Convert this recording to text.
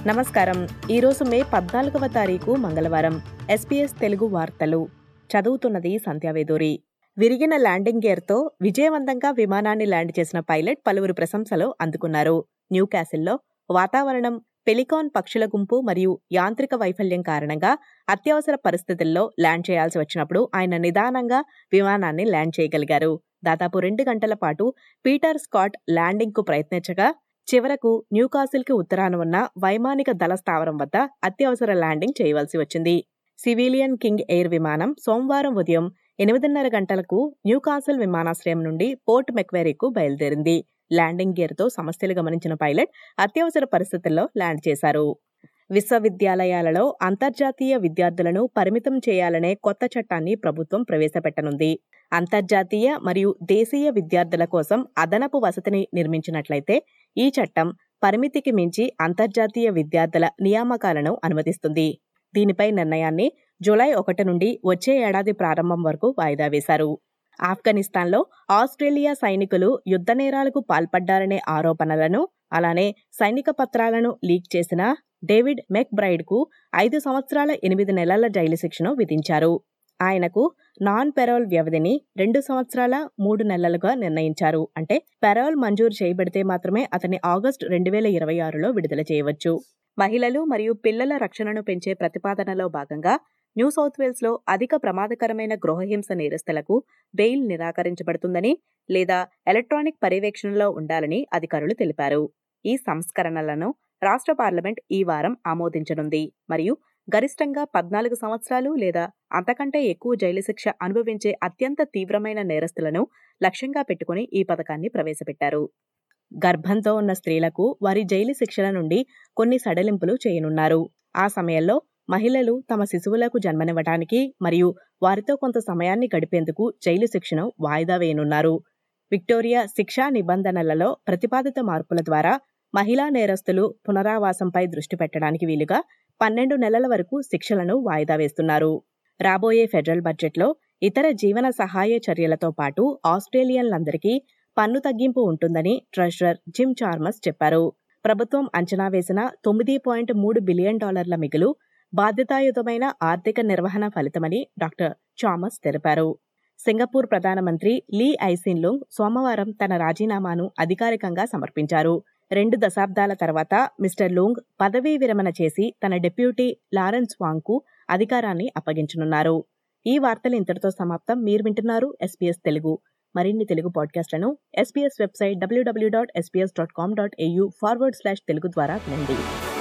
నమస్కారం. ఈరోజు మే 14వ తారీఖు మంగళవారం. ఎస్పీఎస్ తెలుగు వార్తలు చదువుతున్నది సంధ్యావేదూరి. విరిగిన ల్యాండింగ్ గేర్తో విజయవంతంగా విమానాన్ని ల్యాండ్ చేసిన పైలట్ పలువురు ప్రశంసలు అందుకున్నారు. న్యూకాసిల్లో వాతావరణం, పెలికాన్ పక్షుల గుంపు మరియు యాంత్రిక వైఫల్యం కారణంగా అత్యవసర పరిస్థితుల్లో ల్యాండ్ చేయాల్సి వచ్చినప్పుడు ఆయన నిదానంగా విమానాన్ని ల్యాండ్ చేయగలిగారు. దాదాపు 2 గంటల పాటు పీటర్ స్కాట్ ల్యాండింగ్కు ప్రయత్నించగా చివరకు న్యూకాసిల్కి ఉత్తరాన ఉన్న వైమానిక దళ స్థావరం వద్ద అత్యవసర ల్యాండింగ్ చేయవలసి వచ్చింది. సివిలియన్ కింగ్ ఎయిర్ విమానం సోమవారం ఉదయం 8:30 గంటలకు న్యూకాసిల్ విమానాశ్రయం నుండి పోర్ట్ మెక్వెరీకు బయలుదేరింది. ల్యాండింగ్ గేర్తో సమస్యలు గమనించిన పైలట్ అత్యవసర పరిస్థితుల్లో ల్యాండ్ చేశారు. విశ్వవిద్యాలయాలలో అంతర్జాతీయ విద్యార్థులను పరిమితం చేయాలనే కొత్త చట్టాన్ని ప్రభుత్వం ప్రవేశపెట్టనుంది. అంతర్జాతీయ మరియు దేశీయ విద్యార్థుల కోసం అదనపు వసతిని నిర్మించినట్లయితే ఈ చట్టం పరిమితికి మించి అంతర్జాతీయ విద్యార్థుల నియామకాలను అనుమతిస్తుంది. దీనిపై నిర్ణయాన్ని జూలై 1 నుండి వచ్చే ఏడాది ప్రారంభం వరకు వాయిదా వేశారు. ఆఫ్ఘనిస్తాన్లో ఆస్ట్రేలియా సైనికులు యుద్ధ నేరాలకు పాల్పడ్డారనే ఆరోపణలను, అలానే సైనిక పత్రాలను లీక్ చేసిన డేవిడ్ మెక్బ్రైడ్కు 5 సంవత్సరాల 8 నెలల జైలు శిక్షను విధించారు. ఆయనకు నాన్ పెరోల్ వ్యవధిని 2 సంవత్సరాల 3 నెలలుగా నిర్ణయించారు. అంటే పెరోల్ మంజూరు చేయబడితే మాత్రమే అతన్ని ఆగస్టు 2026లో విడుదల చేయవచ్చు. మహిళలు మరియు పిల్లల రక్షణను పెంచే ప్రతిపాదనలో భాగంగా న్యూ సౌత్ వేల్స్లో అధిక ప్రమాదకరమైన గృహహింస నేరస్తులకు బెయిల్ నిరాకరించబడుతుందని లేదా ఎలక్ట్రానిక్ పర్యవేక్షణలో ఉండాలని అధికారులు తెలిపారు. ఈ సంస్కరణలను రాష్ట్ర పార్లమెంట్ ఈ వారం ఆమోదించనుంది మరియు గరిష్టంగా 14 సంవత్సరాలు లేదా అంతకంటే ఎక్కువ జైలు శిక్ష అనుభవించే అత్యంత తీవ్రమైన నేరస్తులను లక్ష్యంగా పెట్టుకుని ఈ పథకాన్ని ప్రవేశపెట్టారు. గర్భంతో ఉన్న స్త్రీలకు వారి జైలు శిక్షల నుండి కొన్ని సడలింపులు చేయనున్నారు. ఆ సమయంలో మహిళలు తమ శిశువులకు జన్మనివ్వటానికి మరియు వారితో కొంత సమయాన్ని గడిపేందుకు జైలు శిక్షను వాయిదా వేయనున్నారు. విక్టోరియా శిక్షా నిబంధనలలో ప్రతిపాదిత మార్పుల ద్వారా మహిళా నేరస్తులు పునరావాసంపై దృష్టి పెట్టడానికి వీలుగా 12 నెలల వరకు శిక్షలను వాయిదా వేస్తున్నారు. రాబోయే ఫెడరల్ బడ్జెట్లో ఇతర జీవన సహాయ చర్యలతో పాటు ఆస్ట్రేలియన్లందరికీ పన్ను తగ్గింపు ఉంటుందని ట్రెజరర్ జిమ్ చార్మస్ చెప్పారు. ప్రభుత్వం అంచనా వేసిన $9.3 బిలియన్ మిగులు బాధ్యతాయుతమైన ఆర్థిక నిర్వహణ ఫలితమని డాక్టర్ చామస్ తెలిపారు. సింగపూర్ ప్రధానమంత్రి లీ ఐసిన్ లూంగ్ సోమవారం తన రాజీనామాను అధికారికంగా సమర్పించారు. 2 దశాబ్దాల తర్వాత మిస్టర్ లూంగ్ పదవీ విరమణ చేసి తన డిప్యూటీ లారెన్స్ వాంగ్కు అధికారాన్ని అప్పగించనున్నారు. ఈ వార్తలు ఇంతటితో సమాప్తం. మీరు వింటున్నారు SBS తెలుగు. మరిన్ని తెలుగు పాడ్కాస్ట్లను SBS వెబ్సైట్ www.sbs.com.au/telugu ద్వారా వినండి.